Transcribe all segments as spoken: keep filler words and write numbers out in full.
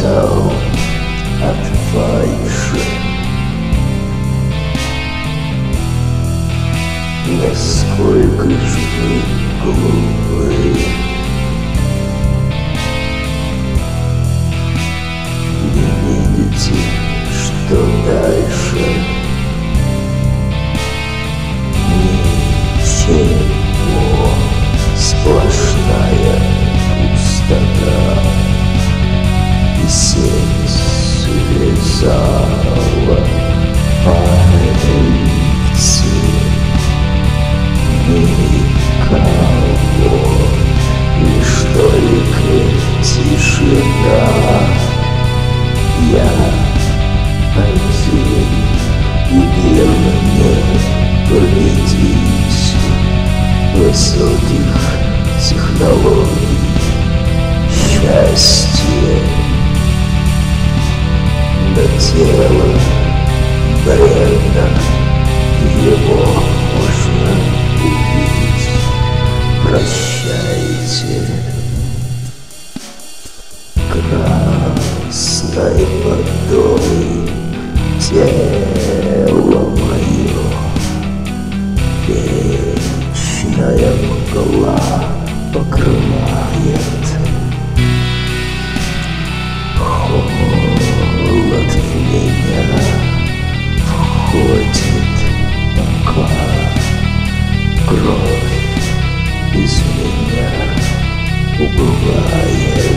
устал от фальши. Насколько же вы глупы. Не видите, что дальше ничего, сплошная пустота. И сеть связала пальцы. Никого, лишь только тишина. Я один, и мир мне победить высоких технологий. Счастье, но тело бренно, его можно убить. Прощайте, красной водой тело мое. Вечная мгла покрывает. Холод в меня входит, пока кровь из меня убывает.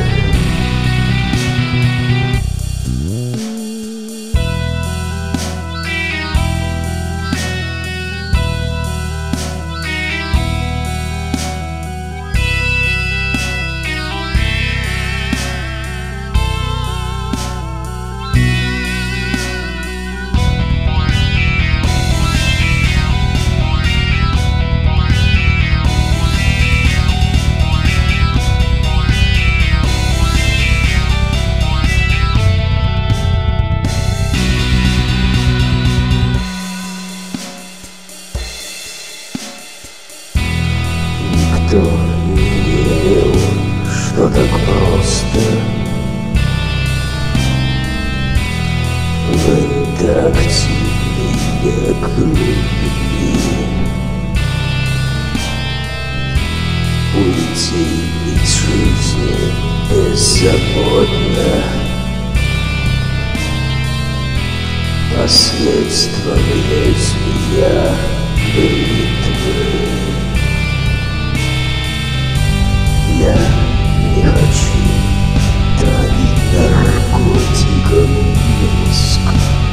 Никто не верил, что так просто. Вы так меня к любви. Уйти из жизни беззаботно. Последствия лезвия бритвы. Я не хочу травить наркотиком мозг.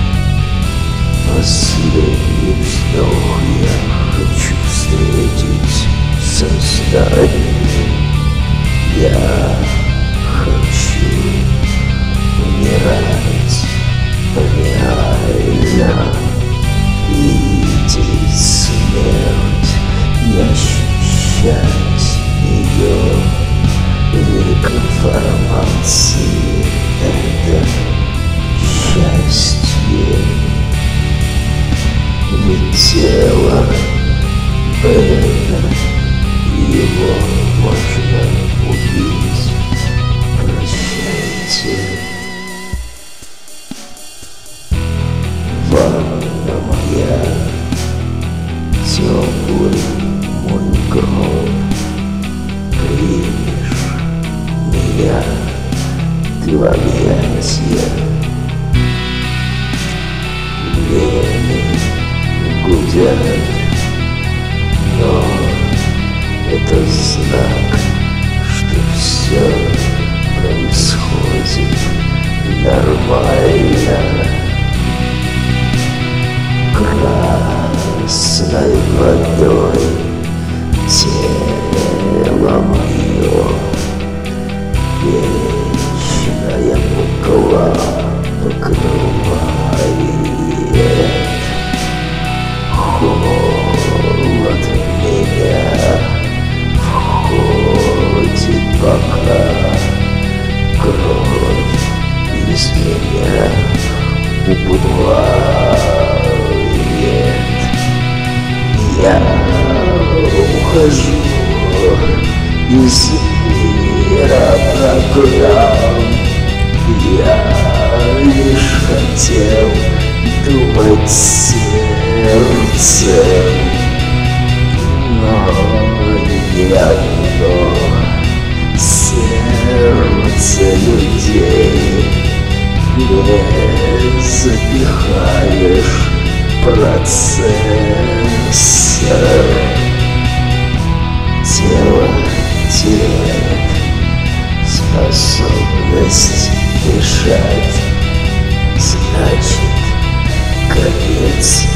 Последний вздох я хочу встретить сознание. Я хочу умирать реально, видеть смерть и ощущать ее. Век информации — это счастье. Ведь тело бренно, его можно убить. Прощайте. Ванна моя, теплый мой гроб. Примешь меня ты в объятия. Вены гудят, но это знак, что все происходит нормально. Красной водой тело мое. Вечная мгла покрывает. Холод в меня входит, пока кровь из меня убывает. Я ухожу из мира программ. Я лишь хотел думать сердцем, но нет, но сердце людей не запихаешь процессор. Тело теряет способность дышать, значит, конец